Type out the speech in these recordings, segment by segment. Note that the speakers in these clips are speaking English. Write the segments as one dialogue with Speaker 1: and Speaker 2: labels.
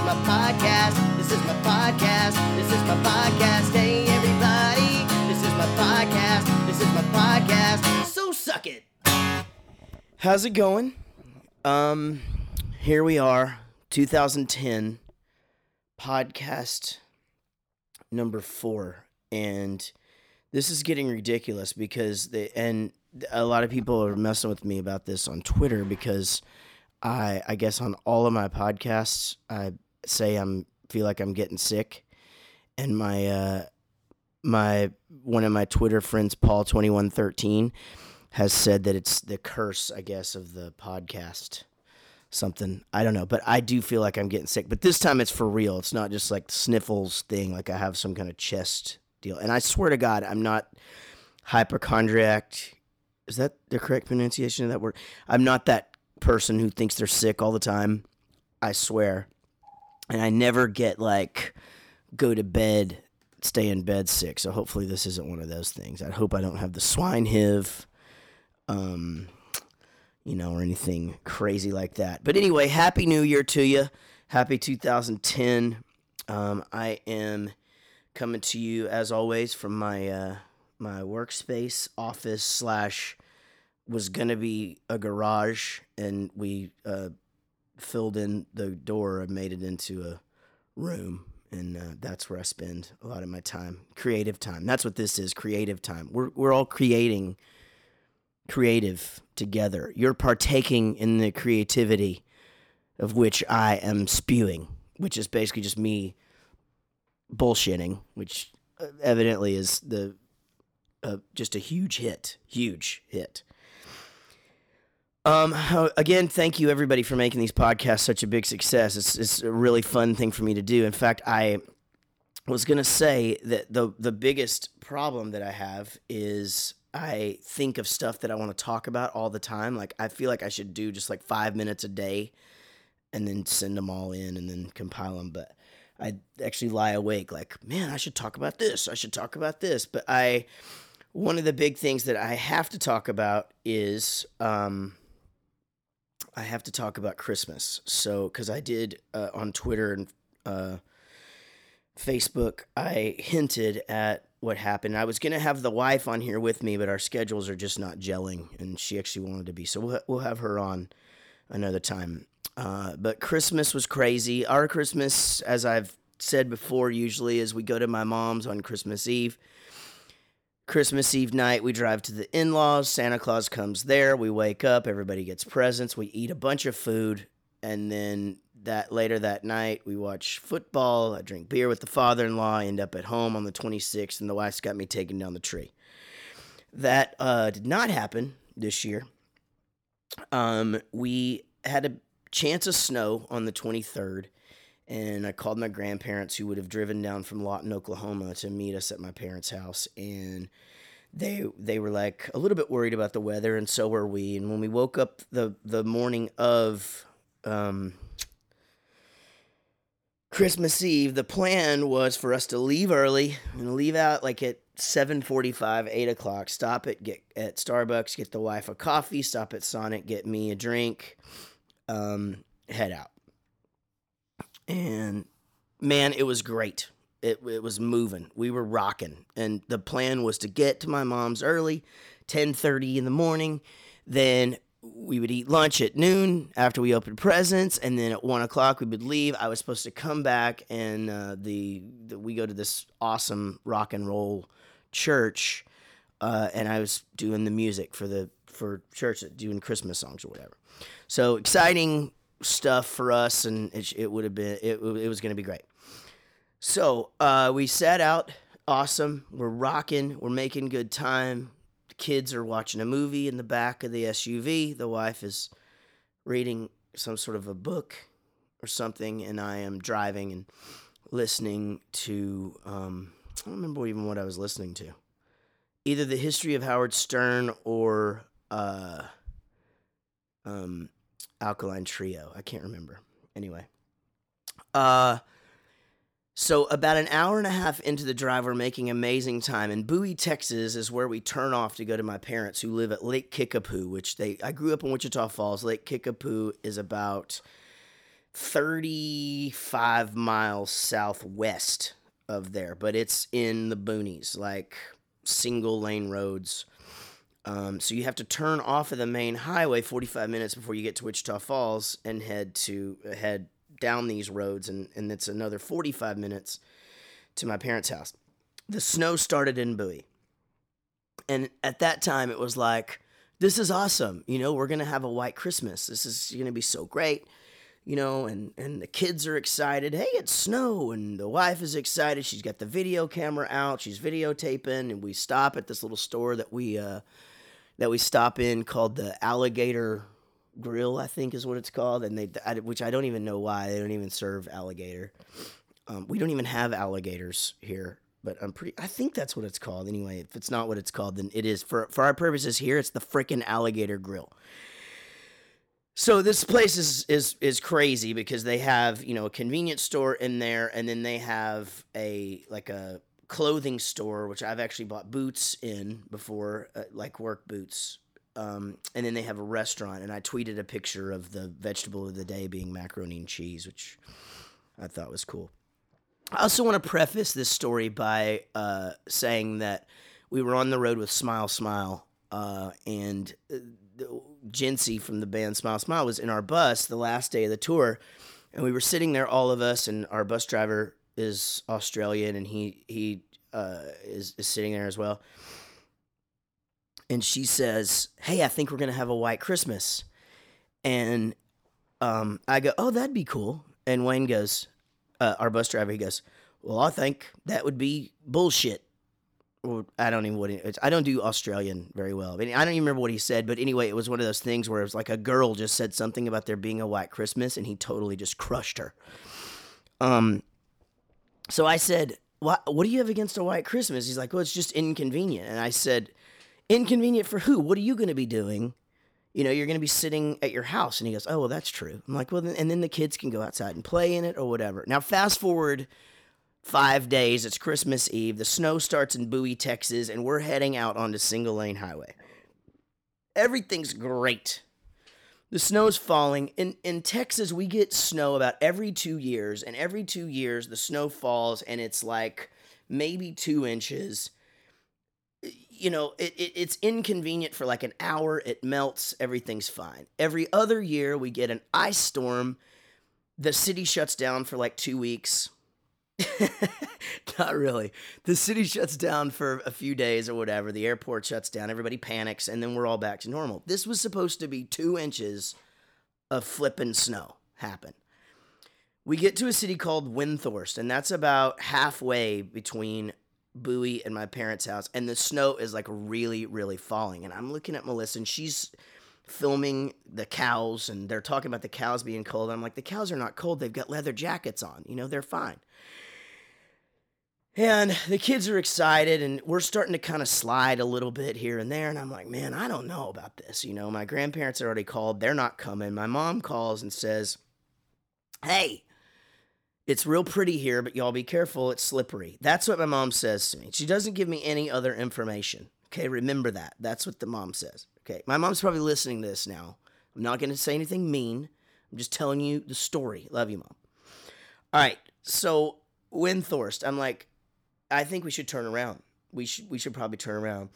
Speaker 1: my podcast. This is my podcast. This is my podcast. Hey, everybody. This is my podcast. This is my podcast. So suck it. How's it going? Here we are, 2010, podcast number 4, and this is getting ridiculous because a lot of people are messing with me about this on Twitter because I guess on all of my podcasts I say feel like I'm getting sick, and my one of my Twitter friends, Paul2113, has said that it's the curse, I guess, of the podcast. Something, I don't know, but I do feel like I'm getting sick. But this time it's for real. It's not just like sniffles thing, like I have some kind of chest deal. And I swear to God, I'm not hypochondriac. Is that the correct pronunciation of that word? I'm not that person who thinks they're sick all the time. I swear. And I never get go to bed, stay in bed sick. So hopefully this isn't one of those things. I hope I don't have the swine HIV, or anything crazy like that. But anyway, Happy New Year to you. Happy 2010. I am coming to you, as always, from my my workspace, office / was going to be a garage, and we filled in the door and made it into a room, and that's where I spend a lot of my time. Creative time. That's what this is, creative time. We're all creative together. You're partaking in the creativity of which I am spewing, which is basically just me bullshitting, which evidently is just a huge hit. Again, thank you everybody for making these podcasts such a big success. It's a really fun thing for me to do. In fact, I was going to say that the biggest problem that I have is I think of stuff that I want to talk about all the time. Like, I feel like I should do just 5 minutes a day and then send them all in and then compile them. But I actually lie awake man, I should talk about this. I should talk about this. But one of the big things that I have to talk about is I have to talk about Christmas. So, because I did on Twitter and Facebook, I hinted at what happened. I was going to have the wife on here with me, but our schedules are just not gelling, and she actually wanted to be. So we'll have her on another time. But Christmas was crazy. Our Christmas, as I've said before, usually is we go to my mom's on Christmas Eve. Christmas Eve night, we drive to the in-laws. Santa Claus comes there. We wake up. Everybody gets presents. We eat a bunch of food. And then later that night, we watch football. I drink beer with the father-in-law. I end up at home on the 26th, and the wife's got me taking down the tree. That did not happen this year. We had a chance of snow on the 23rd, and I called my grandparents, who would have driven down from Lawton, Oklahoma, to meet us at my parents' house, and they were a little bit worried about the weather, and so were we. And when we woke up the morning of Christmas Eve, the plan was for us to leave early and leave out at 7:45, 8 o'clock, stop at Starbucks, get the wife a coffee, stop at Sonic, get me a drink, head out. And man, it was great. It was moving. We were rocking. And the plan was to get to my mom's early, 10:30 in the morning. Then we would eat lunch at noon after we opened presents. And then at 1 o'clock we would leave. I was supposed to come back, and we go to this awesome rock and roll church. And I was doing the music for church, doing Christmas songs or whatever. So exciting stuff for us, and it would have been it was going to be great. So we set out. Awesome. We're rocking. We're making good time. The kids are watching a movie in the back of the SUV. The wife is reading some sort of a book or something, and I am driving and listening to I don't remember even what I was listening to. Either The History of Howard Stern or Alkaline Trio. I can't remember. Anyway. So about an hour and a half into the drive, we're making amazing time. And Bowie, Texas is where we turn off to go to my parents, who live at Lake Kickapoo, I grew up in Wichita Falls. Lake Kickapoo is about 35 miles southwest of there, but it's in the boonies, like single lane roads. So you have to turn off of the main highway 45 minutes before you get to Wichita Falls and head down these roads, and it's another 45 minutes to my parents' house. The snow started in Bowie. And at that time, it was like, this is awesome. We're going to have a white Christmas. This is going to be so great. And the kids are excited. Hey, it's snow. And the wife is excited. She's got the video camera out. She's videotaping. And we stop at this little store that we stop in called the Alligator Grill, I think is what it's called. And which I don't even know why. They don't even serve alligator. We don't even have alligators here. But I think that's what it's called. Anyway, if it's not what it's called, then it is. For our purposes here, it's the frickin' Alligator Grill. So this place is crazy because they have, a convenience store in there, and then they have a clothing store, which I've actually bought boots in before, like work boots. And then they have a restaurant, and I tweeted a picture of the vegetable of the day being macaroni and cheese, which I thought was cool. I also want to preface this story by saying that we were on the road with Smile Smile, and Jinsey from the band Smile Smile was in our bus the last day of the tour, and we were sitting there, all of us, and our bus driver is Australian, and he is sitting there as well. And she says, "Hey, I think we're going to have a white Christmas." And I go, "Oh, that'd be cool." And Wayne goes, our bus driver, he goes, "Well, I think that would be bullshit." Or I don't even I don't do Australian very well. I don't even remember what he said, but anyway, it was one of those things where it was like a girl just said something about there being a white Christmas, and he totally just crushed her. So I said, what do you have against a white Christmas? He's like, "Well, it's just inconvenient." And I said, "Inconvenient for who? What are you going to be doing? You're going to be sitting at your house." And he goes, "Oh, well, that's true." I'm like, "Well, and then the kids can go outside and play in it or whatever." Now, fast forward 5 days. It's Christmas Eve. The snow starts in Bowie, Texas, and we're heading out onto single lane highway. Everything's great. The snow's falling. In Texas, we get snow about every 2 years, and every 2 years the snow falls, and it's like maybe 2 inches. It's inconvenient for like an hour. It melts. Everything's fine. Every other year, we get an ice storm. The city shuts down for like 2 weeks. Not really. The city shuts down for a few days or whatever. The airport shuts down. Everybody panics, and then we're all back to normal. This was supposed to be 2 inches of flippin' snow happen. We get to a city called Windthorst, and that's about halfway between Bowie and my parents' house, and the snow is like really, really falling. And I'm looking at Melissa, and she's filming the cows, and they're talking about the cows being cold. I'm like, the cows are not cold. They've got leather jackets on. They're fine. And the kids are excited, and we're starting to kind of slide a little bit here and there. And I'm like, man, I don't know about this. My grandparents had already called. They're not coming. My mom calls and says, "Hey, it's real pretty here, but y'all be careful. It's slippery." That's what my mom says to me. She doesn't give me any other information. Okay, remember that. That's what the mom says. Okay, my mom's probably listening to this now. I'm not going to say anything mean. I'm just telling you the story. Love you, Mom. All right, so Windthorst. I'm like, I think we should turn around. We should probably turn around.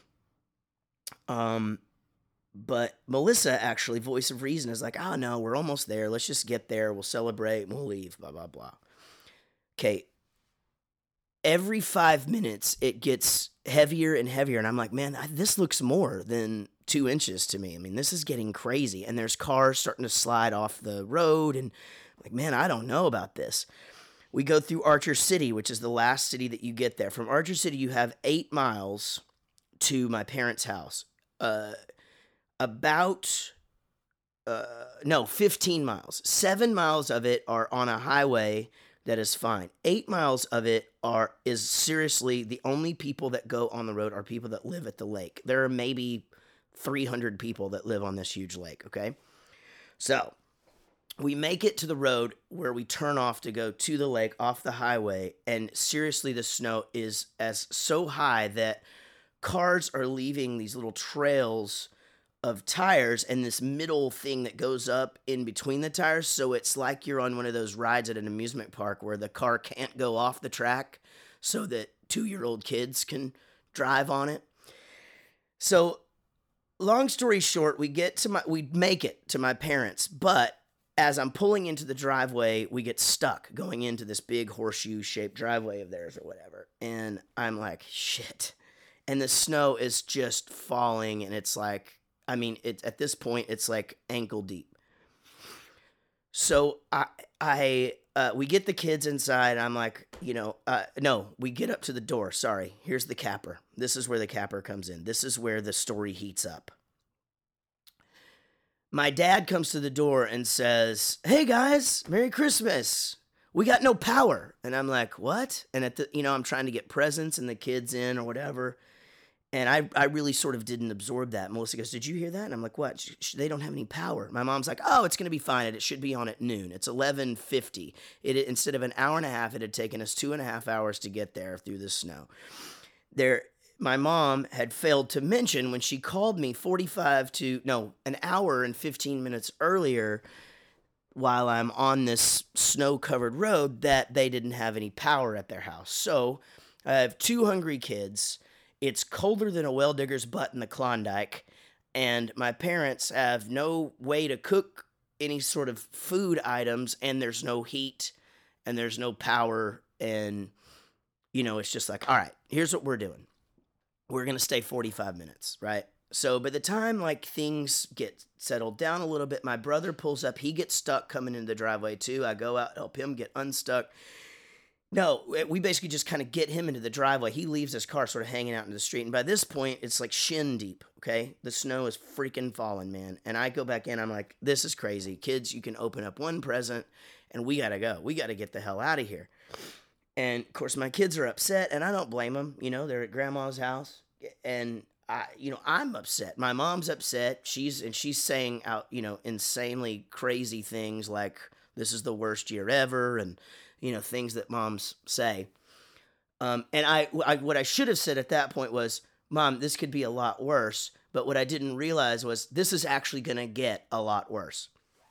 Speaker 1: But Melissa, actually, voice of reason, is like, "Oh, no, we're almost there. Let's just get there. We'll celebrate and we'll leave, blah, blah, blah." Okay. Every 5 minutes, it gets heavier and heavier. And I'm like, man, this looks more than 2 inches to me. I mean, this is getting crazy. And there's cars starting to slide off the road. And I'm like, man, I don't know about this. We go through Archer City, which is the last city that you get there. From Archer City, you have 8 miles to my parents' house. 15 miles. 7 miles of it are on a highway that is fine. 8 miles of it is seriously the only people that go on the road are people that live at the lake. There are maybe 300 people that live on this huge lake, okay? So we make it to the road where we turn off to go to the lake off the highway, and seriously, the snow is so high that cars are leaving these little trails of tires and this middle thing that goes up in between the tires. So it's like you're on one of those rides at an amusement park where the car can't go off the track so that 2-year-old kids can drive on it. So long story short, we make it to my parents, but as I'm pulling into the driveway, we get stuck going into this big horseshoe-shaped driveway of theirs or whatever. And I'm like, shit. And the snow is just falling, and it's like, I mean, at this point, it's like ankle deep. So we get the kids inside. I'm like, no, we get up to the door. Sorry, here's the capper. This is where the capper comes in. This is where the story heats up. My dad comes to the door and says, "Hey guys, Merry Christmas. We got no power." And I'm like, "What?" And I'm trying to get presents and the kids in or whatever. And I really sort of didn't absorb that. Melissa goes, "Did you hear that?" And I'm like, "What? They don't have any power." My mom's like, "Oh, it's going to be fine. It should be on at noon. It's 11:50. Instead of an hour and a half, it had taken us 2.5 hours to get there through the snow." My mom had failed to mention when she called me an hour and 15 minutes earlier while I'm on this snow-covered road that they didn't have any power at their house. So I have 2 hungry kids. It's colder than a well-digger's butt in the Klondike, and my parents have no way to cook any sort of food items, and there's no heat, and there's no power, and, it's just like, all right, here's what we're doing. We're going to stay 45 minutes, right? So by the time, things get settled down a little bit, my brother pulls up. He gets stuck coming into the driveway, too. I go out, help him get unstuck. No, we basically just kind of get him into the driveway. He leaves his car sort of hanging out in the street. And by this point, it's like shin deep, okay? The snow is freaking falling, man. And I go back in. I'm like, this is crazy. Kids, you can open up one present, and we got to go. We got to get the hell out of here. And, of course, my kids are upset, and I don't blame them. They're at grandma's house. And, I'm upset. My mom's upset. She's saying out, insanely crazy things like, this is the worst year ever, and things that moms say. And what I should have said at that point was, "Mom, this could be a lot worse." But what I didn't realize was this is actually going to get a lot worse.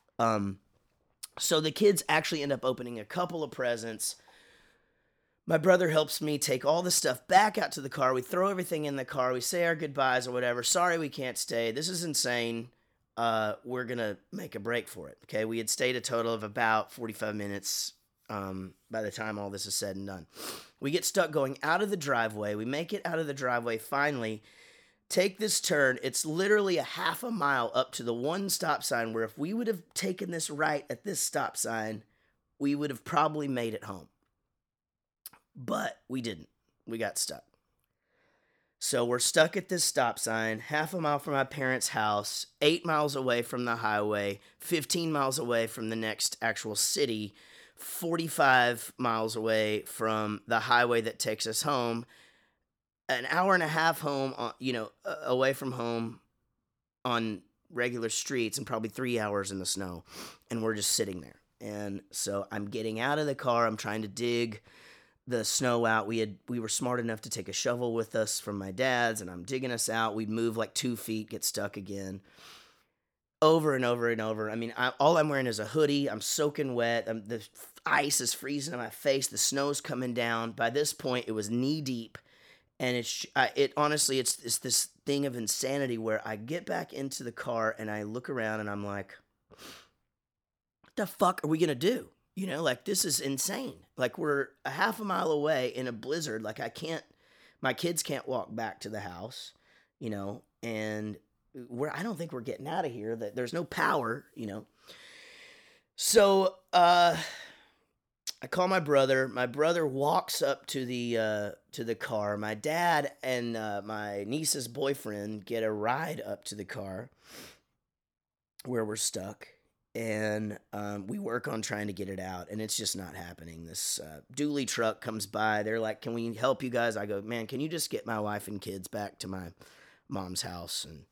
Speaker 1: So the kids actually end up opening a couple of presents. My brother helps me take all the stuff back out to the car. We throw everything in the car. We say our goodbyes or whatever. Sorry, we can't stay. This is insane. We're going to make a break for it. Okay. We had stayed a total of about 45 minutes. By the time all this is said and done, we get stuck going out of the driveway. We make it out of the driveway, finally take this turn. It's literally a half a mile up to the one stop sign where if we would have taken this right at this stop sign, we would have probably made it home. But we didn't. We got stuck. So we're stuck at this stop sign, half a mile from my parents' house, 8 miles away from the highway, 15 miles away from the next actual city, 45 miles away from the highway that takes us home, an hour and a half home, away from home on regular streets, and probably 3 hours in the snow. And we're just sitting there. And so I'm getting out of the car. I'm trying to dig the snow out. We were smart enough to take a shovel with us from my dad's, and I'm digging us out. We'd move 2 feet, get stuck again. Over and over and over. I mean, all I'm wearing is a hoodie. I'm soaking wet. The ice is freezing in my face. The snow's coming down. By this point, it was knee deep, and honestly, it's this thing of insanity where I get back into the car and I look around and I'm like, what the fuck are we gonna do? This is insane. We're a half a mile away in a blizzard. My kids can't walk back to the house, and I don't think we're getting out of here. That there's no power, So, I call my brother. My brother walks up to the car. My dad and my niece's boyfriend get a ride up to the car where we're stuck. And we work on trying to get it out, and it's just not happening. This dually truck comes by. They're like, "Can we help you guys?" I go, "Man, can you just get my wife and kids back to my mom's house?" And,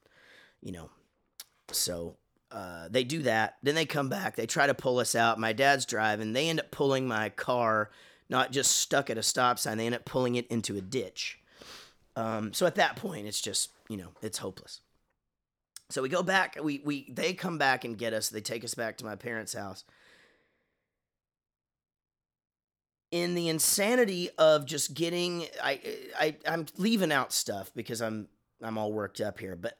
Speaker 1: so they do that. Then they come back. They try to pull us out. My dad's driving. They end up pulling my car, not just stuck at a stop sign. They end up pulling it into a ditch. So at that point, it's just, it's hopeless. So we go back. They come back and get us. They take us back to my parents' house. In the insanity of just getting, I'm leaving out stuff because I'm all worked up here. But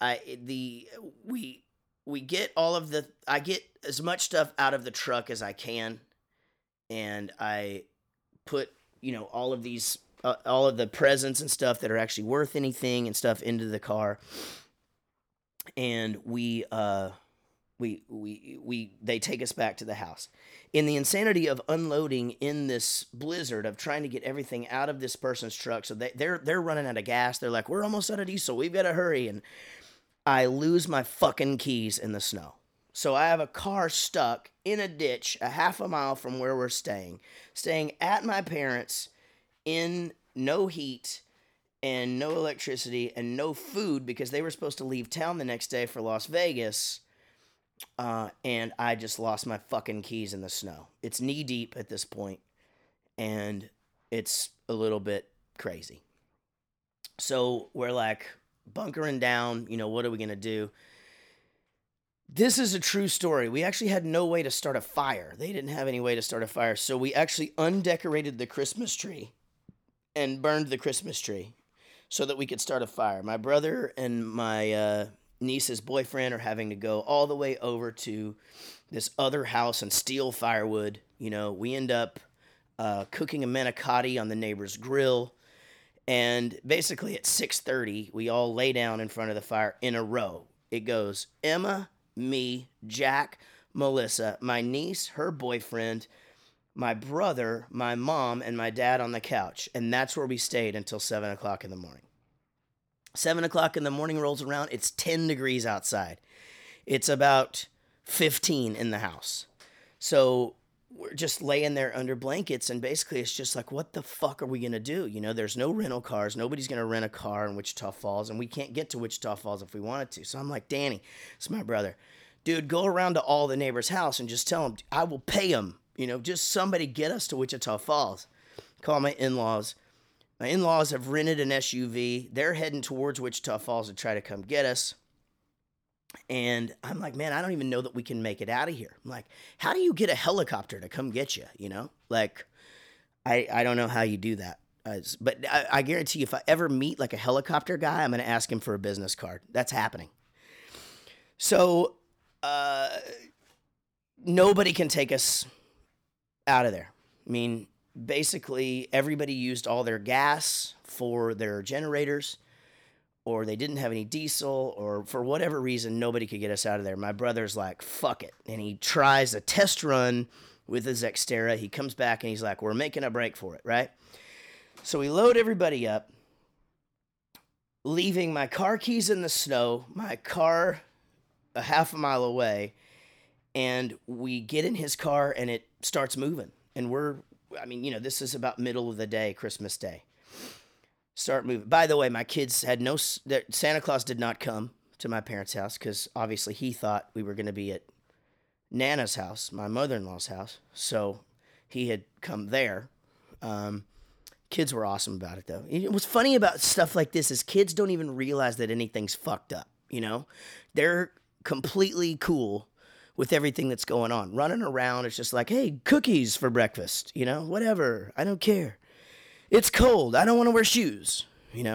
Speaker 1: we get all of the, I get as much stuff out of the truck as I can, and I put all of these all of the presents and stuff that are actually worth anything and stuff into the car, and they take us back to the house. In the insanity of unloading in this blizzard of trying to get everything out of this person's truck, so they're running out of gas. They're like, we're almost out of diesel. We've got to hurry. And I lose my fucking keys in the snow. So I have a car stuck in a ditch a half a mile from where we're staying at my parents' in no heat and no electricity and no food because they were supposed to leave town the next day for Las Vegas. And I just lost my fucking keys in the snow. It's knee deep at this point, and it's a little bit crazy. So we're like bunkering down, what are we going to do? This is a true story. We actually had no way to start a fire. They didn't have any way to start a fire. So we actually undecorated the Christmas tree and burned the Christmas tree so that we could start a fire. My brother and my niece's boyfriend are having to go all the way over to this other house and steal firewood. We end up cooking a manicotti on the neighbor's grill. And basically at 6:30, we all lay down in front of the fire in a row. It goes Emma, me, Jack, Melissa, my niece, her boyfriend, my brother, my mom, and my dad on the couch. And that's where we stayed until 7 o'clock in the morning. 7 o'clock in the morning rolls around. It's 10 degrees outside. It's about 15 in the house. So we're just laying there under blankets, and basically it's just like, what the fuck are we going to do? There's no rental cars. Nobody's going to rent a car in Wichita Falls, and we can't get to Wichita Falls if we wanted to. So I'm like, Danny, it's my brother. Dude, go around to all the neighbors' house and just tell them, I will pay them. Just somebody get us to Wichita Falls. Call my in-laws. My in-laws have rented an SUV. They're heading towards Wichita Falls to try to come get us. And I'm like, man, I don't even know that we can make it out of here. I'm like, how do you get a helicopter to come get you? Like, I don't know how you do that. But I guarantee you, if I ever meet like a helicopter guy, I'm going to ask him for a business card. That's happening. So nobody can take us out of there. I mean, basically, everybody used all their gas for their generators, or they didn't have any diesel, or for whatever reason, nobody could get us out of there. My brother's like, fuck it. And he tries a test run with his Xterra. He comes back and he's like, we're making a break for it, right? So we load everybody up, leaving my car keys in the snow, my car a half a mile away, and we get in his car and it starts moving. And this is about middle of the day, Christmas Day. Start moving. By the way, my kids had Santa Claus did not come to my parents' house because obviously he thought we were going to be at Nana's house, my mother-in-law's house. So he had come there. Kids were awesome about it, though. What's funny about stuff like this is kids don't even realize that anything's fucked up, They're completely cool with everything that's going on. Running around, it's just like, hey, cookies for breakfast, whatever. I don't care. It's cold. I don't want to wear shoes,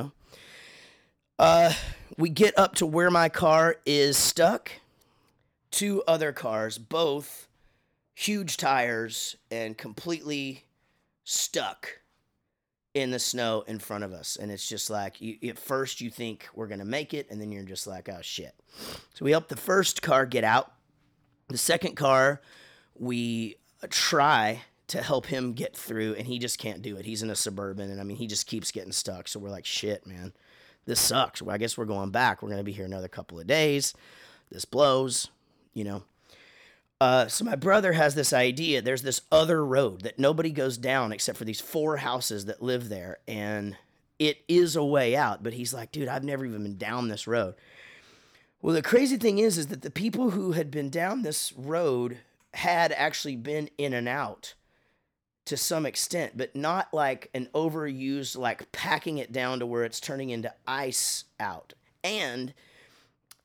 Speaker 1: We get up to where my car is stuck. 2 other cars, both huge tires and completely stuck in the snow in front of us. And it's just like, at first you think we're going to make it, and then you're just like, oh, shit. So we help the first car get out. The second car, we try to help him get through, and he just can't do it. He's in a Suburban, and he just keeps getting stuck. So we're like, shit, man, this sucks. Well, I guess we're going back. We're going to be here another couple of days. This blows, So my brother has this idea. There's this other road that nobody goes down except for these 4 houses that live there, and it is a way out. But he's like, dude, I've never even been down this road. Well, the crazy thing is that the people who had been down this road had actually been in and out to some extent, but not like an overused, like packing it down to where it's turning into ice out. And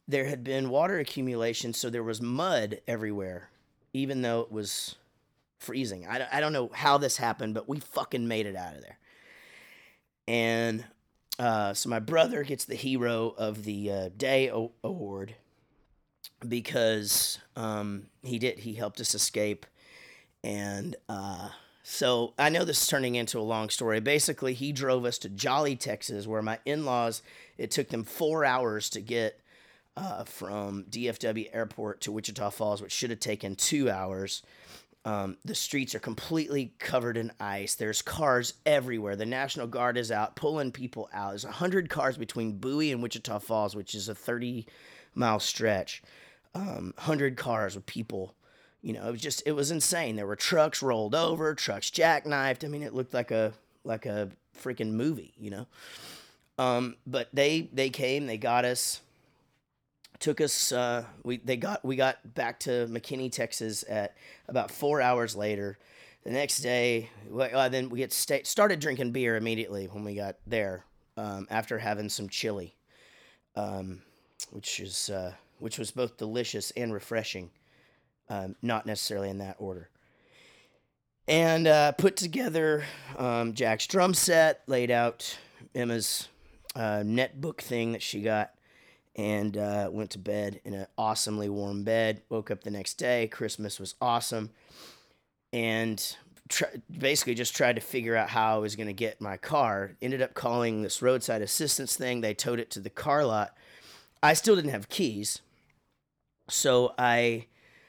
Speaker 1: there had been water accumulation, so there was mud everywhere, even though it was freezing. I don't know how this happened, but we fucking made it out of there. And so my brother gets the Hero of the Day award because he helped us escape. And so I know this is turning into a long story. Basically, he drove us to Jolly, Texas, where my in-laws, it took them 4 hours to get from DFW Airport to Wichita Falls, which should have taken 2 hours. The streets are completely covered in ice. There's cars everywhere. The National Guard is out pulling people out. There's 100 cars between Bowie and Wichita Falls, which is a 30-mile stretch. 100 cars with people. You know, it was insane. There were trucks rolled over, trucks jackknifed. I mean, it looked like a freaking movie, you know. But they came, they got us, took us. We got back to McKinney, Texas at about 4 hours later. The next day, then we started drinking beer immediately when we got there. After having some chili, which was both delicious and refreshing. Not necessarily in that order. And put together Jack's drum set, laid out Emma's netbook thing that she got, and went to bed in an awesomely warm bed. Woke up the next day. Christmas was awesome. And basically just tried to figure out how I was going to get my car. Ended up calling this roadside assistance thing. They towed it to the car lot. I still didn't have keys. So I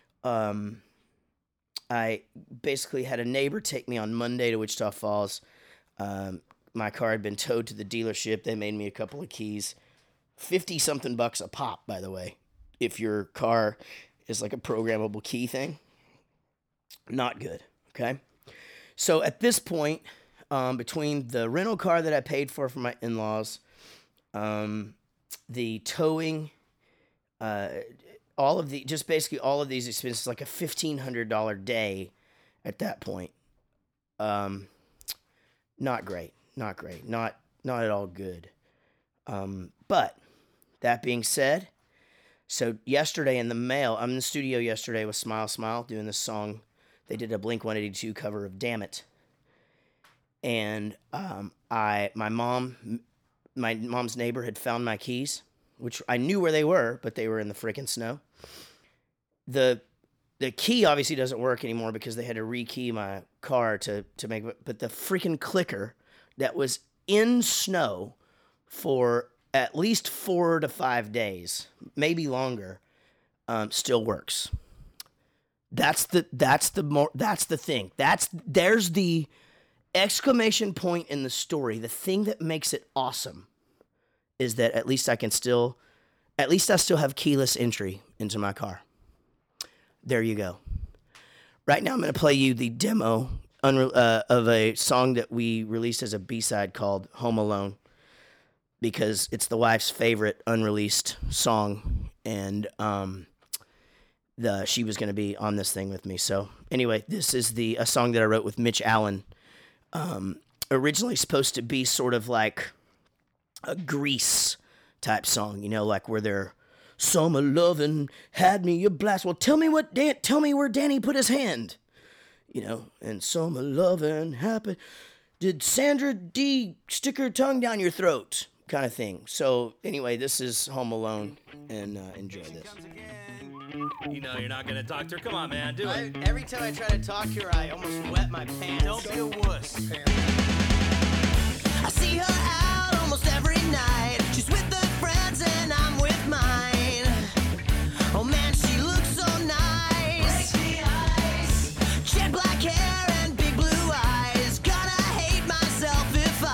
Speaker 1: basically had a neighbor take me on Monday to Wichita Falls. My car had been towed to the dealership. They made me a couple of keys. 50-something bucks a pop, by the way, if your car is like a programmable key thing. Not good, okay? So at this point, between the rental car that I paid for my in-laws, the towing, all of these expenses, like a $1,500 day at that point. Not great, not at all good. But that being said, so yesterday in the mail, I'm in the studio yesterday with Smile Smile doing this song. They did a Blink-182 cover of Damn It. And my mom's neighbor had found my keys, which I knew where they were, but they were in the freaking snow. The key obviously doesn't work anymore because they had to rekey my car to make it. But the freaking clicker that was in snow for at least 4 to 5 days, maybe longer, still works. That's the thing. There's the exclamation point in the story. The thing that makes it awesome is that at least I still have keyless entry into my car. There you go. Right now I'm going to play you the demo of a song that we released as a B-side called Home Alone, because it's the wife's favorite unreleased song, and she was going to be on this thing with me. So anyway, this is a song that I wrote with Mitch Allen. Originally supposed to be sort of like a Grease type song, you know, like where they're summer lovin' had me a blast. Well, tell me where Danny put his hand, you know, and summer lovin' happened. Did Sandra D stick her tongue down your throat? Kind of thing. So anyway, this is Home Alone, and enjoy this.
Speaker 2: You know you're not gonna talk to her. Come on, man, do it.
Speaker 1: Every time I try to talk to her, I almost wet my pants.
Speaker 2: Don't be a wuss.
Speaker 3: I see her out almost every night. She's with her friends and I'm with mine. Oh man, she looks so nice. Break the ice. Jet black hair and big blue eyes. Gonna hate myself if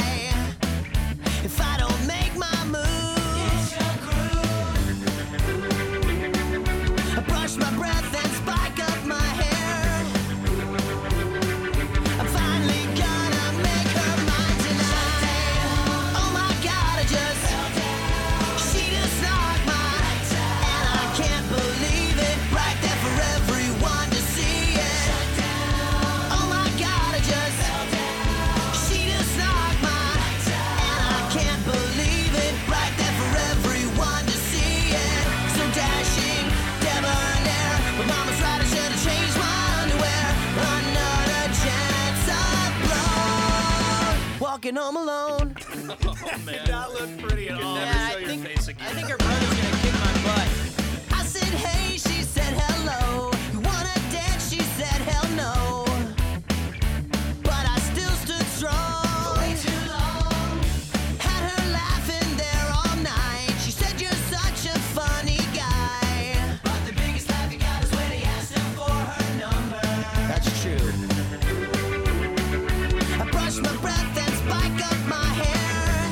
Speaker 3: I don't make my move. It's your groove. I brush my breath and spike up my hair. I'm finally gonna make her mine tonight. Oh my God, she just knocked my, and I can't believe walking home alone.
Speaker 2: Oh, man.
Speaker 4: Not look pretty at all.
Speaker 2: Never show your face again.
Speaker 5: I think her brother's gonna kick my butt.
Speaker 3: I said hey, she said hello. You wanna dance? She said hell no. But I still stood strong. Way too long. Had her laughing there all night. She said you're such a funny guy. But the biggest laugh he got is when he asked him for her number.
Speaker 5: That's true.
Speaker 3: I brush my breath and spike up my hair.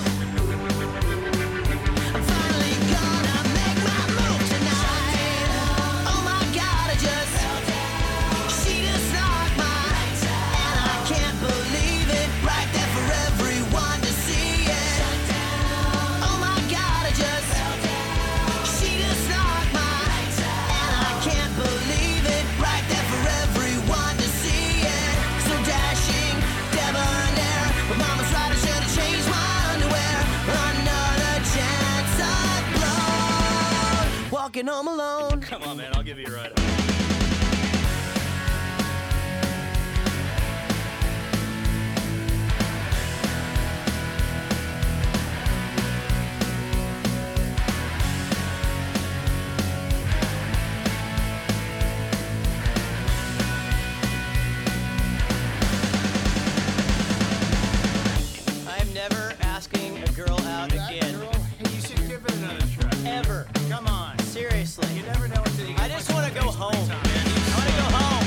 Speaker 3: I'm finally gonna make my move tonight. Oh my God, she just knocked my, and I can't believe it. Right there for everyone to see it. Oh my God, she just knocked my, and I can't believe it. Right there for everyone to see it. So dashing, debonair, but mama's right, I should have changed my underwear. Another chance I've blown. Walking home alone.
Speaker 2: Come on, man. I'll give you a ride.
Speaker 5: I'm never asking a girl out again.
Speaker 4: You should give it another try.
Speaker 5: Ever.
Speaker 4: Come on.
Speaker 5: Seriously.
Speaker 4: You never know until you get
Speaker 5: I just want to go
Speaker 4: face
Speaker 5: home.
Speaker 4: time.
Speaker 5: I want to go home.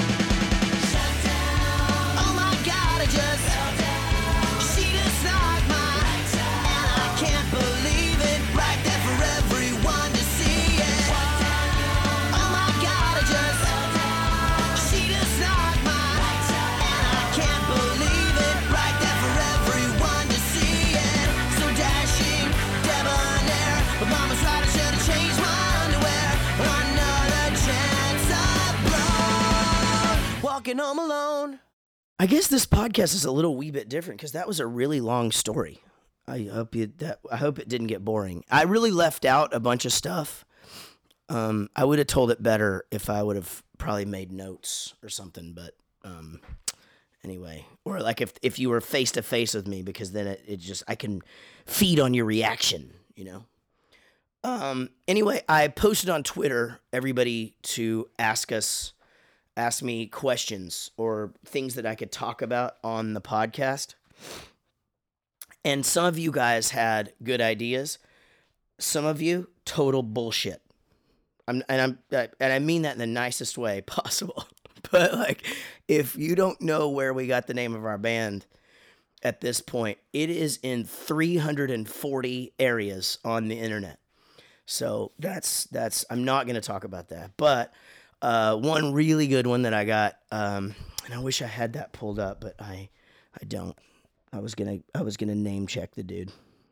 Speaker 3: Oh my God, she just knocked my, and I can't believe it. Right there for everyone to see it. Oh my God, she just knocked my, and I can't believe it. Right there for everyone to see it. So dashing, debonair, but mama's right, I should have changed my underwear. Another chance I've blown. Walking home alone.
Speaker 1: I guess this podcast is a little wee bit different because that was a really long story. I hope it didn't get boring. I really left out a bunch of stuff. I would have told it better if I would have probably made notes or something. But anyway, or like if you were face to face with me, because then it just, I can feed on your reaction, you know. Anyway, I posted on Twitter everybody to ask me questions or things that I could talk about on the podcast. And some of you guys had good ideas. Some of you, total bullshit. And I mean that in the nicest way possible. But like, if you don't know where we got the name of our band at this point, it is in 340 areas on the internet. So that's I'm not going to talk about that. But one really good one that I got, and I wish I had that pulled up, but I don't. I was gonna name check the dude.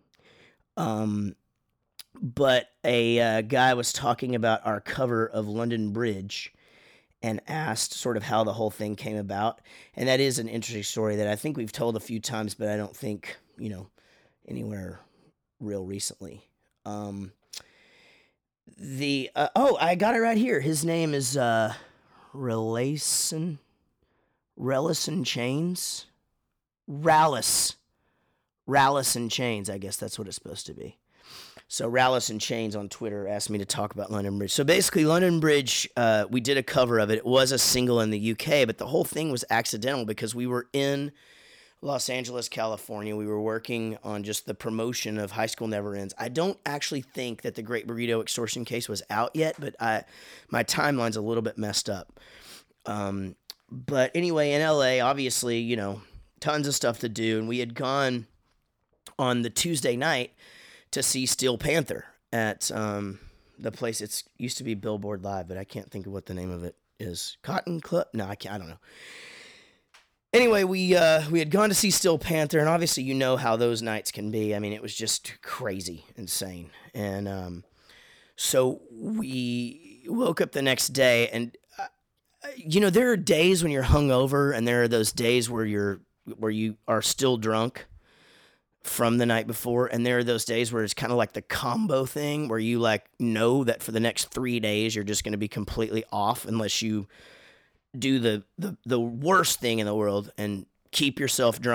Speaker 1: But a guy was talking about our cover of London Bridge and asked sort of how the whole thing came about. And that is an interesting story that I think we've told a few times, but I don't think, anywhere real recently. I got it right here. His name is Relison Chains. Rallison Chains, I guess that's what it's supposed to be. So Rallison Chains on Twitter asked me to talk about London Bridge. So basically, London Bridge, we did a cover of it. It was a single in the UK, but the whole thing was accidental because we were in Los Angeles, California. We were working on just the promotion of High School Never Ends. I don't actually think that the Great Burrito Extortion case was out yet, but my timeline's a little bit messed up. But anyway, in LA, obviously, tons of stuff to do, and we had gone on the Tuesday night to see Steel Panther at the place. It used to be Billboard Live, but I can't think of what the name of it is. Cotton Club? No, I don't know. Anyway, we had gone to see Steel Panther, and obviously you know how those nights can be. I mean, it was just crazy, insane. And so we woke up the next day, and there are days when you're hungover, and there are those days where you are still drunk from the night before, and there are those days where it's kind of like the combo thing, where you know that for the next 3 days you're just going to be completely off unless you do the worst thing in the world and keep yourself drunk.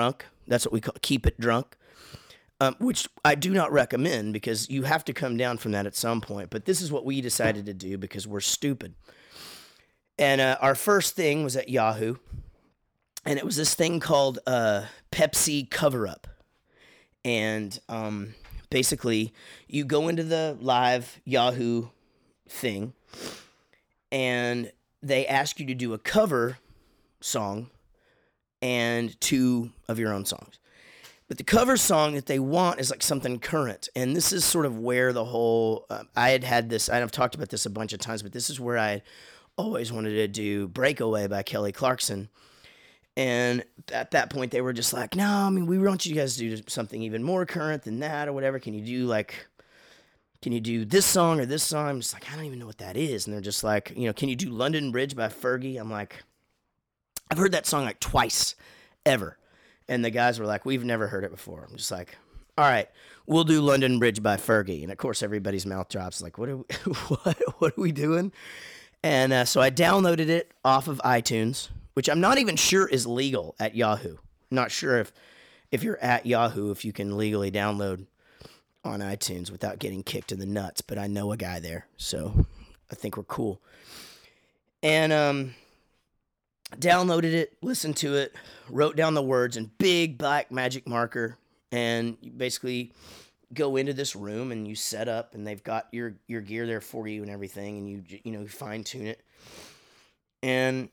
Speaker 1: That's what we call Keep It Drunk, which I do not recommend because you have to come down from that at some point. But this is what we decided to do because we're stupid. And our first thing was at Yahoo, and it was this thing called Pepsi Cover Up. And basically, you go into the live Yahoo thing, and they ask you to do a cover song and 2 of your own songs. But the cover song that they want is like something current. And this is sort of where the whole, I've talked about this a bunch of times, but this is where I always wanted to do Breakaway by Kelly Clarkson. And at that point, they were just like, no, I mean, we want you guys to do something even more current than that or whatever. Can you do this song or this song? I'm just like, I don't even know what that is. And they're just like, can you do London Bridge by Fergie? I'm like, I've heard that song like twice ever. And the guys were like, we've never heard it before. I'm just like, all right, we'll do London Bridge by Fergie. And of course, everybody's mouth drops like, what are we doing? And so I downloaded it off of iTunes, which I'm not even sure is legal at Yahoo. I'm not sure if you're at Yahoo, if you can legally download on iTunes without getting kicked in the nuts. But I know a guy there, so I think we're cool. And downloaded it, listened to it, wrote down the words in big black magic marker, and you basically go into this room and you set up, and they've got your gear there for you and everything, and you fine tune it. And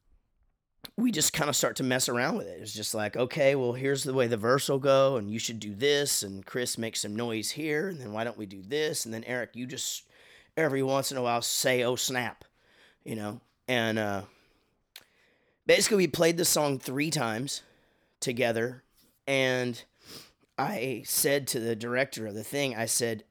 Speaker 1: we just kind of start to mess around with it. It's just like, okay, well, here's the way the verse will go, and you should do this, and Chris makes some noise here, and then why don't we do this? And then Eric, you just every once in a while say, oh, snap, and basically, we played the song 3 times together, and I said to the director of the thing, I said,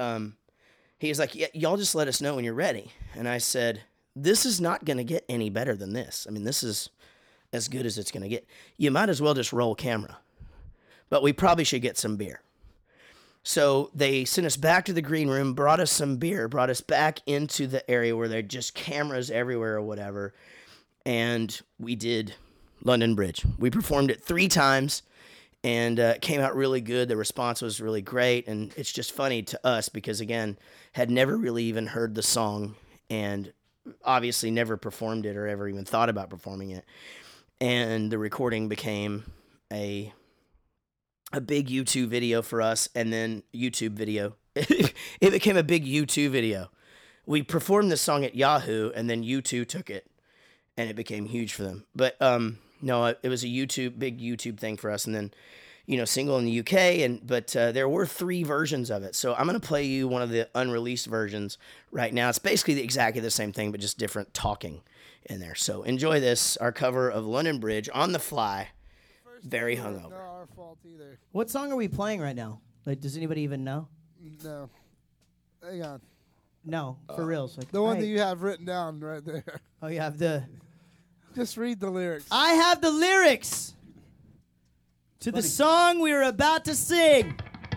Speaker 1: he was like, yeah, y'all just let us know when you're ready. And I said, this is not going to get any better than this. I mean, this is as good as it's going to get. You might as well just roll camera, but we probably should get some beer. So they sent us back to the green room, brought us some beer, brought us back into the area where there are just cameras everywhere or whatever. And we did London Bridge. We performed it 3 times, and it came out really good. The response was really great, and it's just funny to us because, again, had never really even heard the song and obviously never performed it or ever even thought about performing it. And the recording became a big YouTube video for us, and then YouTube video. It became a big YouTube video. We performed this song at Yahoo, and then U2 took it. And it became huge for them. But no, it was a big YouTube thing for us. And then, single in the UK. But there were 3 versions of it. So I'm going to play you one of the unreleased versions right now. It's basically exactly the same thing, but just different talking in there. So enjoy this, our cover of London Bridge on the fly, very hungover.
Speaker 6: Not our fault either.
Speaker 5: What song are we playing right now? Like, does anybody even know?
Speaker 6: No. Hang on.
Speaker 5: No, for reals. Like,
Speaker 6: The one that you have written down right there.
Speaker 5: Oh, you have the...
Speaker 6: Just read the lyrics.
Speaker 5: I have the lyrics to the song we are about to sing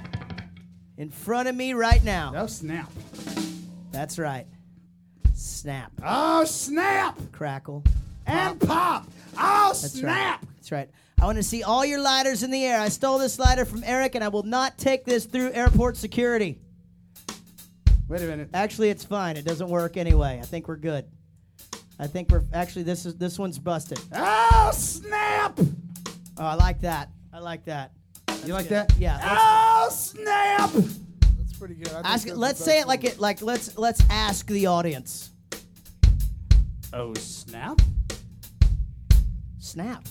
Speaker 5: in front of me right now.
Speaker 7: Oh, snap.
Speaker 5: That's right. Snap.
Speaker 7: Oh, snap.
Speaker 5: Crackle.
Speaker 7: And pop. Oh,
Speaker 5: That's
Speaker 7: snap.
Speaker 5: right. That's right. I want to see all your lighters in the air. I stole this lighter from Eric, and I will not take this through airport security.
Speaker 7: Wait a minute.
Speaker 5: Actually, it's fine. It doesn't work anyway. I think we're good. I think we're actually this one's busted.
Speaker 7: Oh, snap.
Speaker 5: Oh, I like that. I like that.
Speaker 7: You like
Speaker 5: good.
Speaker 7: that?
Speaker 5: Yeah.
Speaker 7: Oh, snap.
Speaker 6: That's pretty good. I think
Speaker 5: Ask.
Speaker 6: that's
Speaker 5: Let's
Speaker 6: the
Speaker 5: say
Speaker 6: best
Speaker 5: it like
Speaker 6: one.
Speaker 5: it. Like let's ask the audience.
Speaker 7: Oh, snap.
Speaker 5: Snap.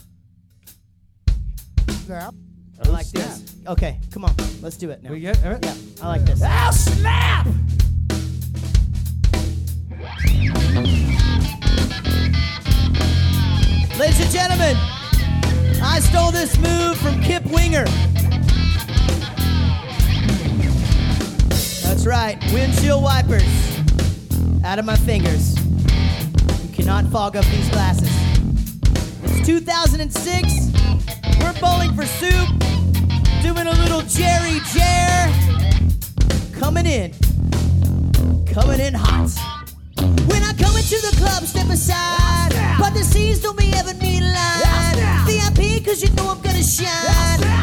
Speaker 6: Snap.
Speaker 5: I like this. Okay, come on. Let's do it now.
Speaker 7: We get it?
Speaker 5: Yeah, I like this.
Speaker 7: Oh, snap.
Speaker 5: Ladies and gentlemen, I stole this move from Kip Winger. That's right, windshield wipers out of my fingers. You cannot fog up these glasses. It's 2006. We're bowling for soup, doing a little Jerry Jer. Coming in hot. When I come into the club, step aside. But the scenes don't be ever need line. VIP, cause you know I'm gonna shine.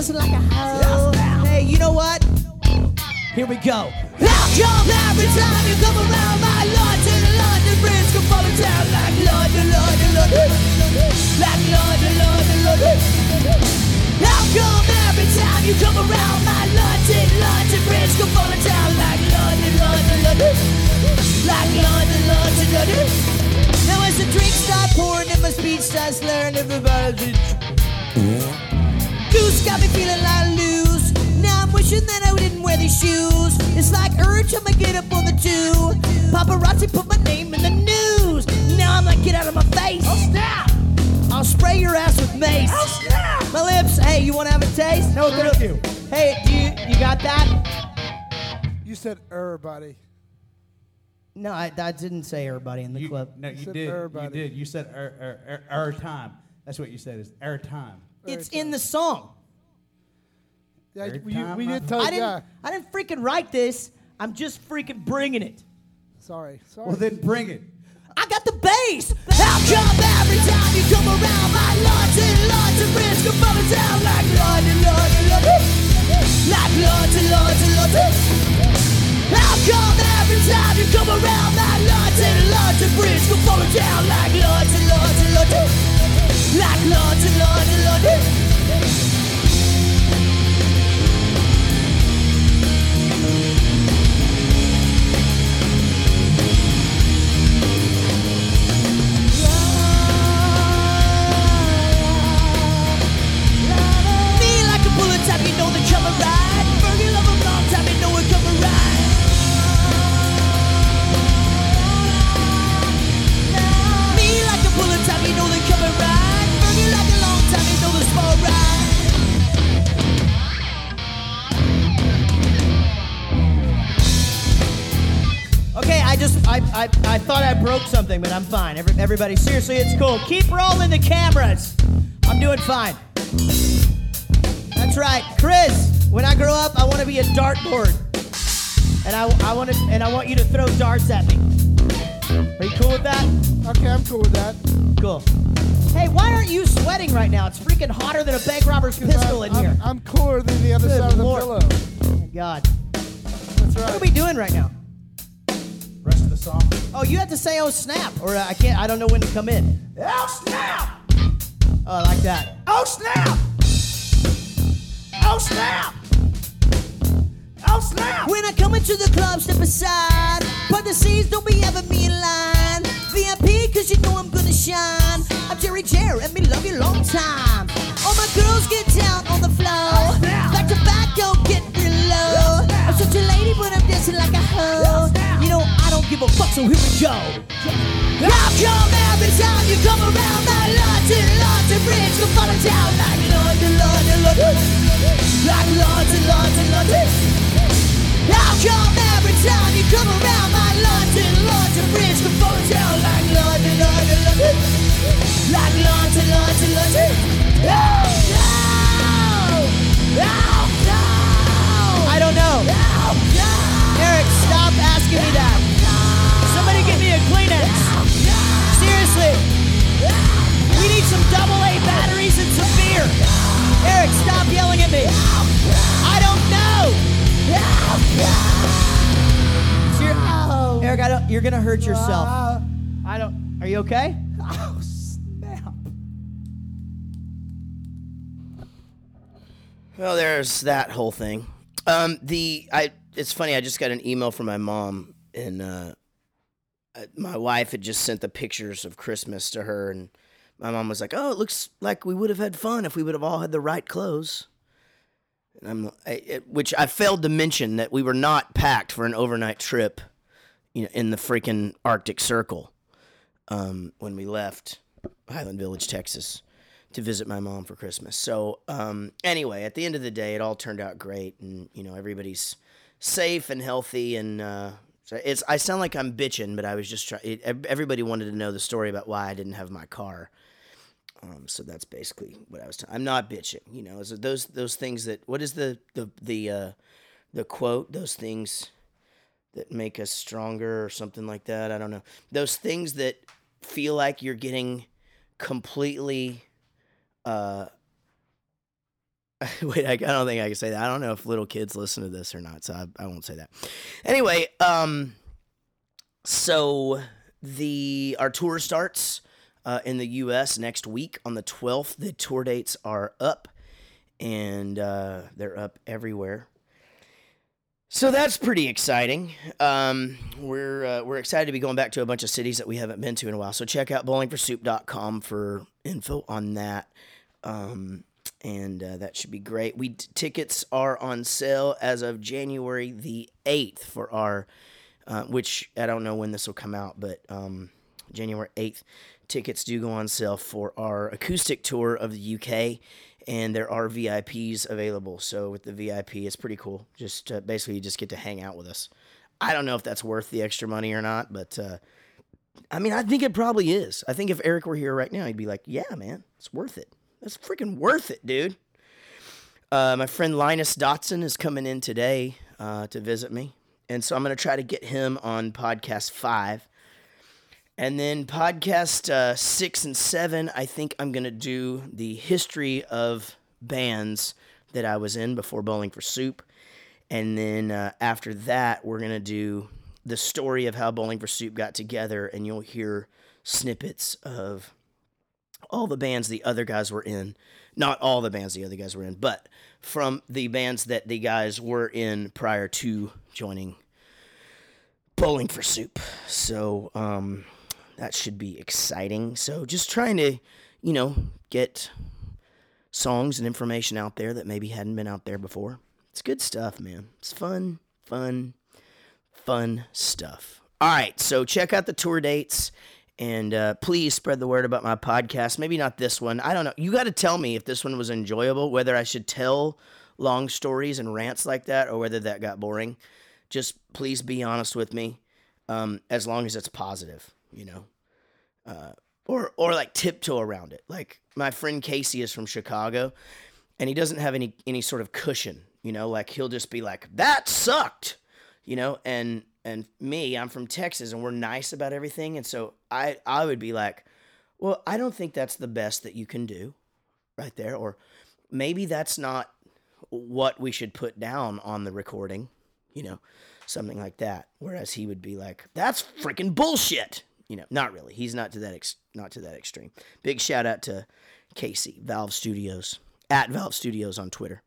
Speaker 5: dancing like a hoe. Hey, you know what? Here we go. How come every time you come around, my Lord, to the London Bridge come falling down like London, London, London, like London, London, London. How come every time you come around, my London, London Bridge come falling down like London, London, London, like London, London, London. Now as the drinks start pouring and my speech starts slurring, everybody's Goose got me feeling like loose. Now I'm wishing that I didn't wear these shoes. It's like urge time I get up on the two. Paparazzi put my name in the news. Now I'm like, get out of my face. Oh snap! I'll spray your ass with mace. Oh snap! My lips. Hey, you want to have a taste? No, thank you. Hey, you got that?
Speaker 6: You said buddy.
Speaker 5: No, I didn't say everybody in the club.
Speaker 7: No, you
Speaker 6: said
Speaker 7: did. You
Speaker 6: everybody.
Speaker 7: did. You said our time. That's what you said is our time.
Speaker 5: It's in the song.
Speaker 6: Yeah,
Speaker 7: Every
Speaker 6: we
Speaker 7: time
Speaker 6: did
Speaker 7: I-
Speaker 6: tell
Speaker 5: I
Speaker 6: you. Yeah.
Speaker 5: didn't freaking write this. I'm just freaking bringing it.
Speaker 6: Sorry.
Speaker 7: Well, then bring it.
Speaker 5: I got the bass. How come every time you come around, my London Bridge come falling down like London, London, London, like London, London, London. How come every time you come around, my London Bridge come falling down like London, London, London, like London, London, London. Me like a bullet time, you know they're coming right. Fergie love 'em long time, you know we're coming right. Me like a bullet time, you know they're coming right. Fergie like a long time, you know they're small right. Okay, I thought I broke something, but I'm fine. Everybody, seriously, it's cool. Keep rolling the cameras. I'm doing fine. That's right, Chris. When I grow up, I want to be a dartboard, and I want you to throw darts at me. Are you cool with that?
Speaker 6: Okay, I'm cool with that.
Speaker 5: Cool. Hey, why aren't you sweating right now? It's freaking hotter than a bank robber's pistol in here.
Speaker 6: I'm cooler than the other
Speaker 5: Good
Speaker 6: side of the
Speaker 5: Lord.
Speaker 6: pillow.
Speaker 5: Oh my God.
Speaker 6: That's
Speaker 5: What are
Speaker 6: right.
Speaker 5: we doing right now?
Speaker 7: Rest of the song.
Speaker 5: Oh, you have to say "oh snap," or I don't know when to come in.
Speaker 7: Oh snap!
Speaker 5: Oh, I like that.
Speaker 7: Oh snap! Oh snap! Oh snap!
Speaker 5: When I come into the club, step aside. But the scenes don't be having me in line. VIP, cause you know I'm gonna shine. I'm Jerry Jer, and me love you long time. All my girls get down on the floor. Back to back, don't get real low. I'm such a lady, but I'm dancing like a hoe. You know, I don't give a fuck, so here we go. How come every time you come around my London Bridge come falling down like London, London, London, like London, London, London. How come every time you come around my London Bridge come falling down like London, London, London, like London, London, London. Oh, no! Oh, no! I don't know. Oh, no! Eric, stop asking me that. Somebody get me a Kleenex. Seriously. We need some AA batteries and some beer. Eric, stop yelling at me. I don't know. Eric, you're gonna hurt yourself. I don't. Are you okay?
Speaker 7: Oh snap!
Speaker 1: Well, there's that whole thing. It's funny. I just got an email from my mom, and my wife had just sent the pictures of Christmas to her, and my mom was like, "Oh, it looks like we would have had fun if we would have all had the right clothes." And which I failed to mention that we were not packed for an overnight trip, in the freaking Arctic Circle, when we left Highland Village, Texas, to visit my mom for Christmas. So anyway, at the end of the day, it all turned out great, and everybody's safe and healthy, and so I sound like I'm bitching, but I was just trying. Everybody wanted to know the story about why I didn't have my car. So that's basically what I was. I'm not bitching, Is it those things that? What is the quote? Those things that make us stronger, or something like that. I don't know. Those things that feel like you're getting completely Wait, I don't think I can say that. I don't know if little kids listen to this or not, so I won't say that. Anyway, so our tour starts in the U.S. next week on the 12th. The tour dates are up, and they're up everywhere. So that's pretty exciting. We're excited to be going back to a bunch of cities that we haven't been to in a while. So check out bowlingforsoup.com for info on that. And that should be great. Tickets are on sale as of January the 8th for our, which I don't know when this will come out, but January 8th, tickets do go on sale for our acoustic tour of the UK, and there are VIPs available. So with the VIP, it's pretty cool. Just basically, you just get to hang out with us. I don't know if that's worth the extra money or not, but I mean, I think it probably is. I think if Eric were here right now, he'd be like, yeah, man, it's worth it. That's freaking worth it, dude. My friend Linus Dotson is coming in today to visit me. And so I'm going to try to get him on podcast 5. And then podcast 6 and 7, I think I'm going to do the history of bands that I was in before Bowling for Soup. And then after that, we're going to do the story of how Bowling for Soup got together. And you'll hear snippets of all the bands the other guys were in. Not all the bands the other guys were in, but from the bands that the guys were in prior to joining Bowling for Soup. So that should be exciting. So just trying to, get songs and information out there that maybe hadn't been out there before. It's good stuff, man. It's fun stuff. All right, so check out the tour dates. And please spread the word about my podcast. Maybe not this one. I don't know. You got to tell me if this one was enjoyable, whether I should tell long stories and rants like that or whether that got boring. Just please be honest with me, as long as it's positive, or like tiptoe around it. Like my friend Casey is from Chicago, and he doesn't have any sort of cushion, like he'll just be like, that sucked, and me, I'm from Texas, and we're nice about everything. And so I would be like, well, I don't think that's the best that you can do right there. Or maybe that's not what we should put down on the recording, something like that. Whereas he would be like, that's freaking bullshit. Not really. He's not to that extreme. Big shout out to Casey, Valve Studios, at Valve Studios on Twitter.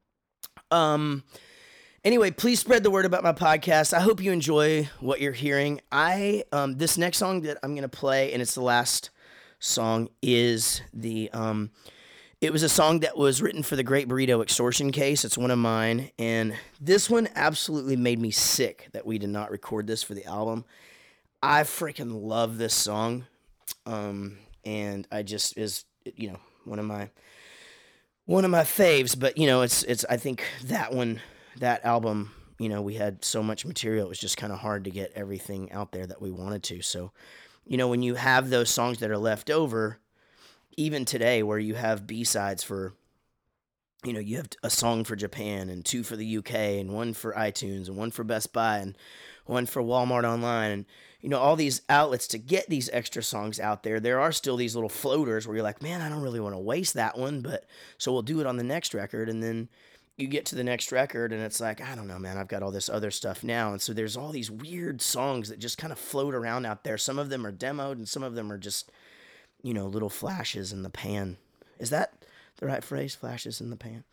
Speaker 1: Anyway, please spread the word about my podcast. I hope you enjoy what you're hearing. This next song that I'm going to play, and it's the last song, is it was a song that was written for the Great Burrito Extortion case. It's one of mine, and this one absolutely made me sick that we did not record this for the album. I freaking love this song, and I just is one of my faves. But it's I think that album, we had so much material, it was just kind of hard to get everything out there that we wanted to. So, when you have those songs that are left over, even today, where you have B-sides for, you have a song for Japan and 2 for the UK and 1 for iTunes and 1 for Best Buy and 1 for Walmart Online and, all these outlets to get these extra songs out there. There are still these little floaters where you're like, man, I don't really want to waste that one, but so we'll do it on the next record. And then you get to the next record and it's like, I don't know, man, I've got all this other stuff now. And so there's all these weird songs that just kind of float around out there. Some of them are demoed and some of them are just, little flashes in the pan. Is that the right phrase? Flashes in the pan.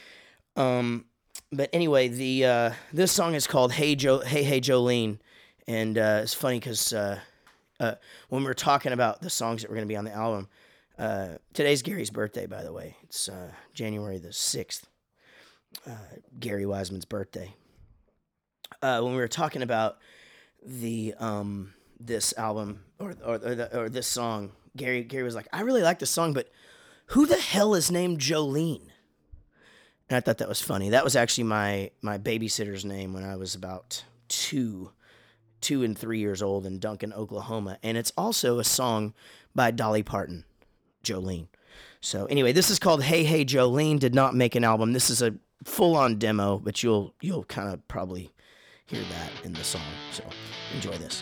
Speaker 1: But anyway, this song is called Hey Jolene. And it's funny because when we were talking about the songs that were going to be on the album, today's Gary's birthday, by the way. It's January the 6th. Gary Wiseman's birthday. When we were talking about the this album or this song, Gary was like, I really like this song, but who the hell is named Jolene? And I thought that was funny. That was actually my babysitter's name when I was about 2 and 3 years old in Duncan, Oklahoma. And it's also a song by Dolly Parton, Jolene. So anyway, this is called Hey Hey Jolene. Did not make an album. This is a full-on demo, but you'll kind of probably hear that in the song. So enjoy this.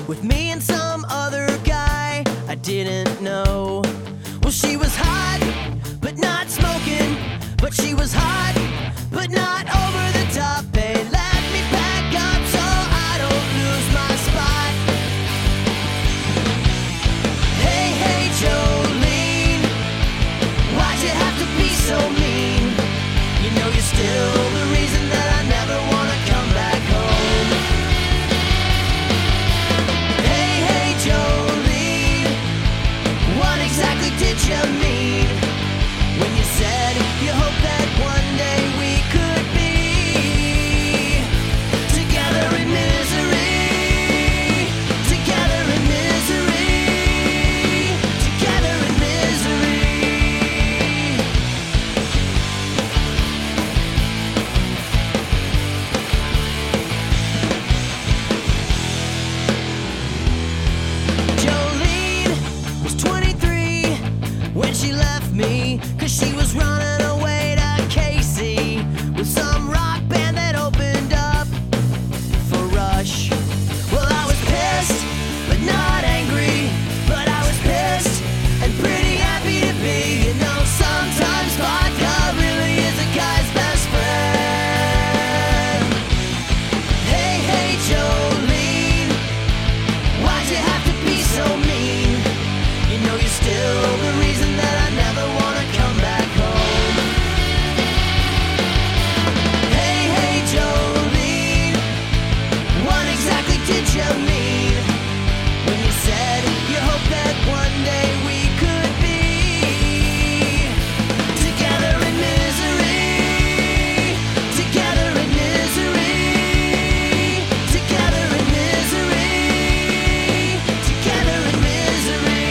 Speaker 3: with me and some other guy I didn't know. Well, she was hot, but not smoking. But she was hot, but not over the top. Hey, let me back up so I don't lose my spot. Hey, hey, Jolene, why'd you have to be so mean? You know you're still the reason that I never wanna come back home. Hey, hey, Jolene, what exactly did you mean when you said you hope that one day we could be together in misery, together in misery, together in misery? Jolene was 23 when she left me, 'cause she was running away to Casey with some rock band that opened up for Rush. Well, I was pissed, but not angry. But I was pissed and pretty happy to be. You know, sometimes vodka really is a guy's best friend. Hey, hey, Jolene, why'd you have to be so mean? You know you're still the reason that I never wanna come back home. Hey, hey, Jolene, what exactly did you mean when you said you hope that one day we could be together in misery, together in misery, together in misery, together in misery?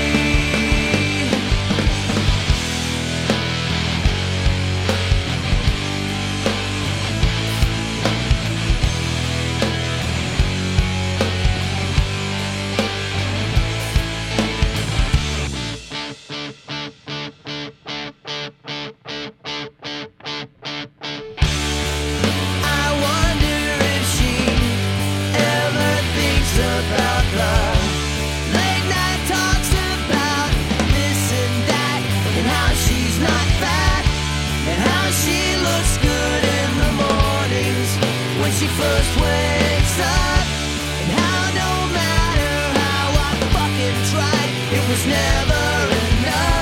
Speaker 3: I wonder if she ever thinks about the late night talks about this and that, and how she's not fat, and how she looks good in the mornings when she first wakes up, and how no matter how I fucking tried, it was never enough.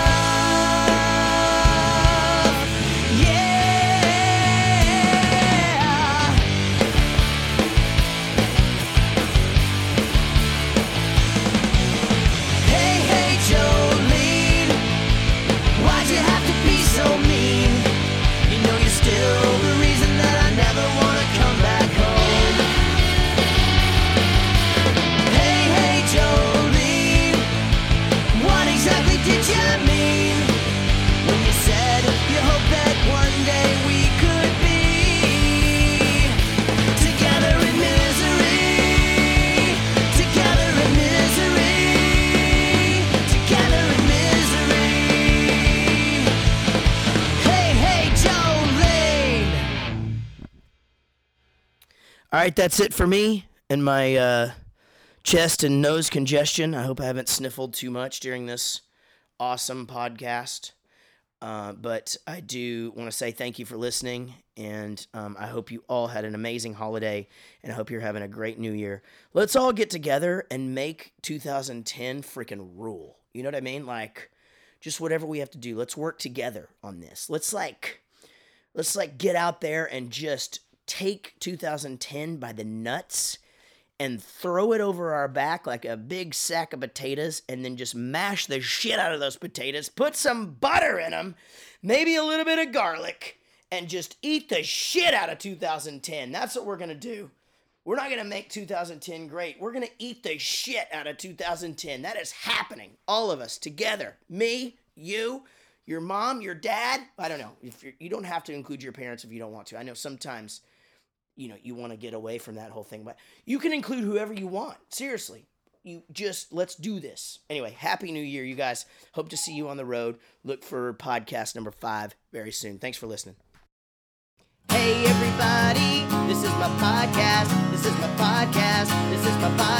Speaker 3: Yeah. Hey, hey, Jolene, why'd you have to be so mean? You know you're still the reason that I never wanna come back home. Hey, hey, Jolene, what exactly did you mean when you said you hope that one day we could be together in misery, together in misery, together in misery? Hey, hey, Jolene.
Speaker 1: All right, that's it for me and my chest and nose congestion. I hope I haven't sniffled too much during this awesome podcast. But I do want to say thank you for listening, and I hope you all had an amazing holiday, and I hope you're having a great new year. Let's all get together and make 2010 freaking rule. You know what I mean? Like, just whatever we have to do. Let's work together on this. Let's get out there and just take 2010 by the nuts and throw it over our back like a big sack of potatoes, and then just mash the shit out of those potatoes, put some butter in them, maybe a little bit of garlic, and just eat the shit out of 2010. That's what we're going to do. We're not going to make 2010 great. We're going to eat the shit out of 2010. That is happening. All of us together. Me, you, your mom, your dad. I don't know. You don't have to include your parents if you don't want to. I know sometimes you want to get away from that whole thing, but you can include whoever you want. Seriously. Let's do this. Anyway, Happy New Year, you guys. Hope to see you on the road. Look for podcast number 5 very soon. Thanks for listening.
Speaker 3: Hey everybody, this is my podcast. This is my podcast. This is my podcast.